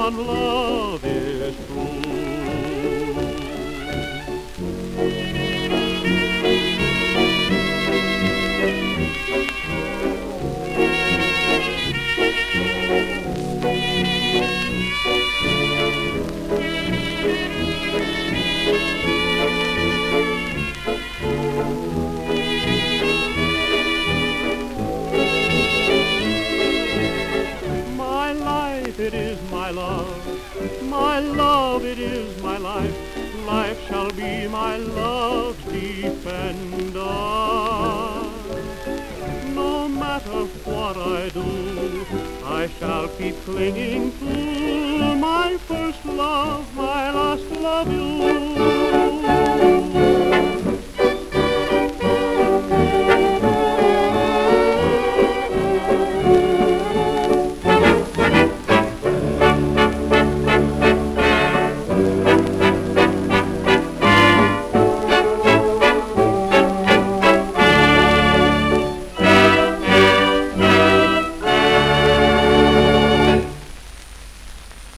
one love is true. It is my love, it is my life. Life shall be my love's defender. No matter what I do, I shall keep clinging to my first love, my last love you.